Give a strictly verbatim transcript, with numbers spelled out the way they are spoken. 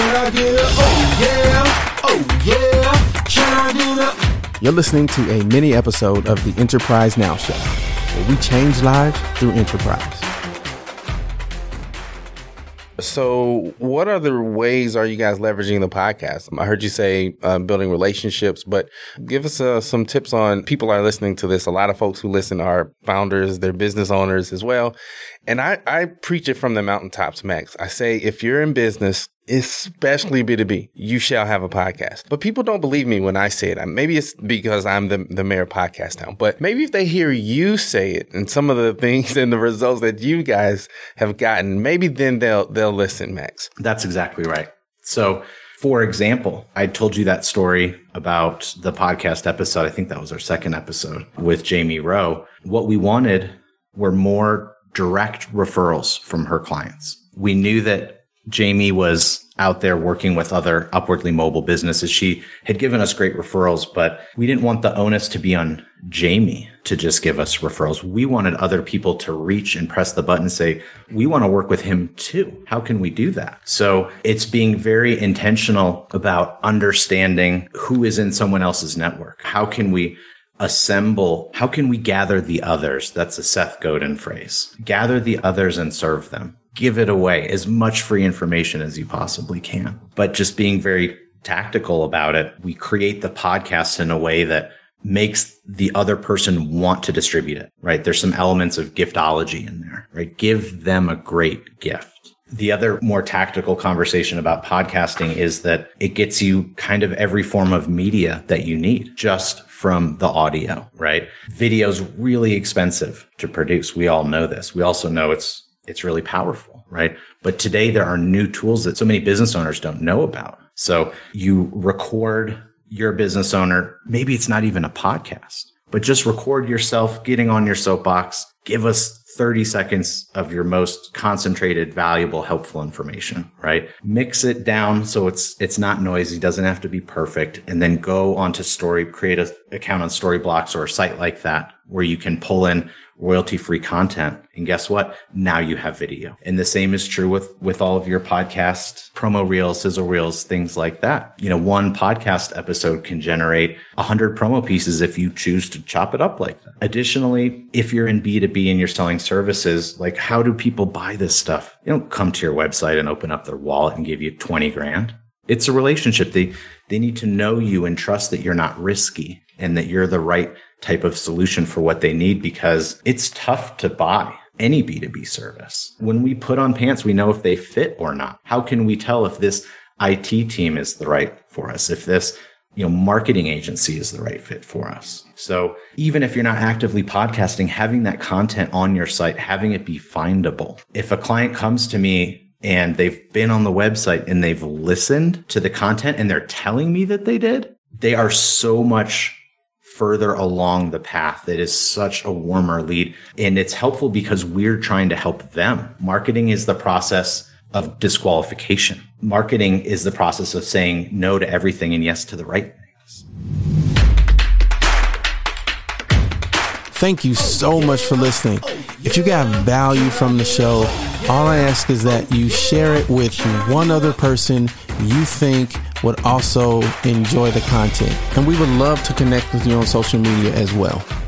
I get a oh yeah, oh yeah, can I get a... You're listening to a mini episode of the Enterprise Now Show, where we change lives through enterprise. So what other ways are you guys leveraging the podcast? I heard you say uh, building relationships, but give us uh, some tips on people are listening to this. A lot of folks who listen are founders, they're business owners as well. And I, I preach it from the mountaintops, Max. I say, if you're in business, especially B two B, you shall have a podcast. But people don't believe me when I say it. Maybe it's because I'm the, the mayor of Podcast Town. But maybe if they hear you say it and some of the things and the results that you guys have gotten, maybe then they'll they'll listen, Max. That's exactly right. So, for example, I told you that story about the podcast episode. I think that was our second episode with Jamie Rowe. What we wanted were more direct referrals from her clients. We knew that Jamie was out there working with other upwardly mobile businesses. She had given us great referrals, but we didn't want the onus to be on Jamie to just give us referrals. We wanted other people to reach and press the button and say, we want to work with him too. How can we do that? So it's being very intentional about understanding who is in someone else's network. How can we assemble? How can we gather the others? That's a Seth Godin phrase. Gather the others and serve them. Give it away, as much free information as you possibly can. But just being very tactical about it, we create the podcast in a way that makes the other person want to distribute it, right? There's some elements of giftology in there, right? Give them a great gift. The other more tactical conversation about podcasting is that it gets you kind of every form of media that you need just from the audio, right? Video's really expensive to produce. We all know this. We also know it's It's really powerful, right? But today there are new tools that so many business owners don't know about. So you record your business owner. Maybe it's not even a podcast, but just record yourself getting on your soapbox. Give us thirty seconds of your most concentrated, valuable, helpful information, right? Mix it down so it's it's not noisy, doesn't have to be perfect, and then go onto Story, create an account on Storyblocks or a site like that where you can pull in royalty-free content. And guess what? Now you have video. And the same is true with, with all of your podcast, promo reels, sizzle reels, things like that. You know, one podcast episode can generate one hundred promo pieces if you choose to chop it up like that. Additionally, if you're in B two B and you're selling services, like how do people buy this stuff? They don't come to your website and open up their wallet and give you twenty grand. It's a relationship. They, they need to know you and trust that you're not risky and that you're the right type of solution for what they need, because it's tough to buy any B two B service. When we put on pants, we know if they fit or not. How can we tell if this I T team is the right for us, if this, you know, marketing agency is the right fit for us? So even if you're not actively podcasting, having that content on your site, having it be findable. If a client comes to me and they've been on the website and they've listened to the content and they're telling me that they did, they are so much further along the path. It is such a warmer lead. And it's helpful because we're trying to help them. Marketing is the process of disqualification. Marketing is the process of saying no to everything and yes to the right things. Thank you so much for listening. If you got value from the show, all I ask is that you share it with one other person you think would also enjoy the content. And we would love to connect with you on social media as well.